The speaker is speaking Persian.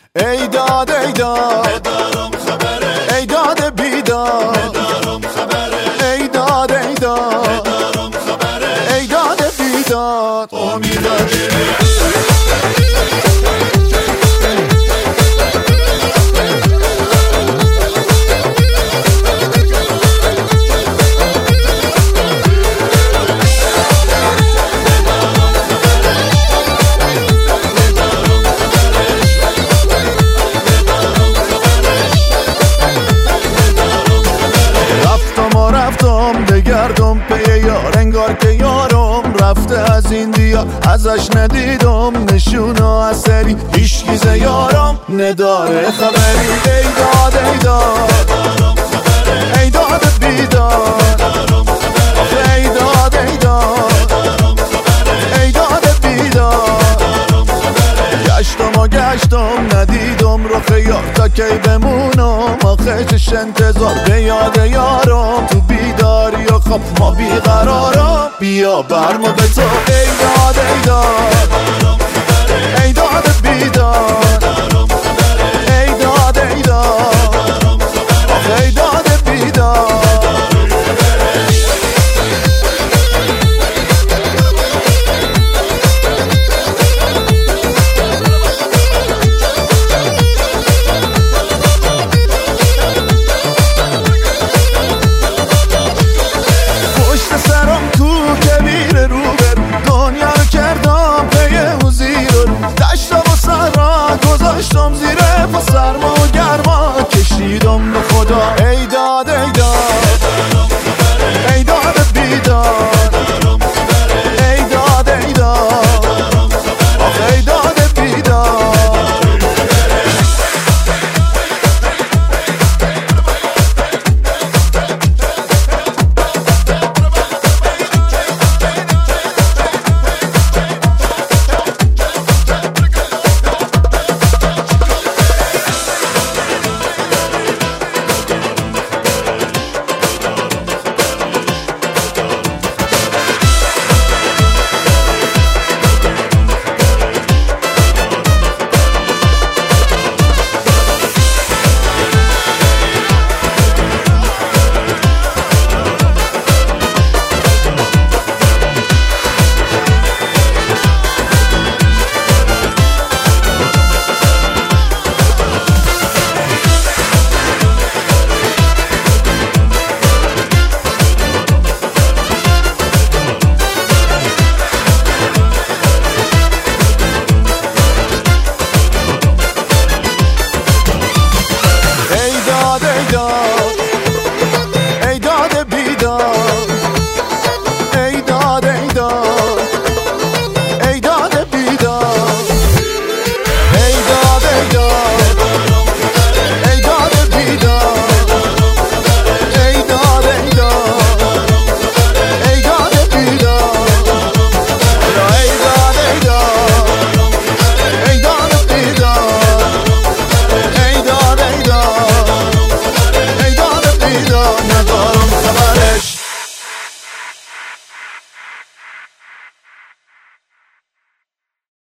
ای داد ای داد ندارم خبره، ای داد بیداد ندارم خبره، ای داد ای داد ندارم خبره، ای داد بیداد امید داری. رفتم بگردم پی یار، انگار که یارم رفته از این دیار. ازش ندیدم نشون و اثری، هیچ ز یارم نداره خبری. ای داد ای داد ای داد بیداد، ای داد ای داد ای داد بیداد. گشتم ندیدم رخ یار، تا کی بمونم آخه چش انتظار. به یاد یارم تو بیداری و خواب ما بیقرارم، بیا برمو به تو. ای داد ای داد ای داد بیداد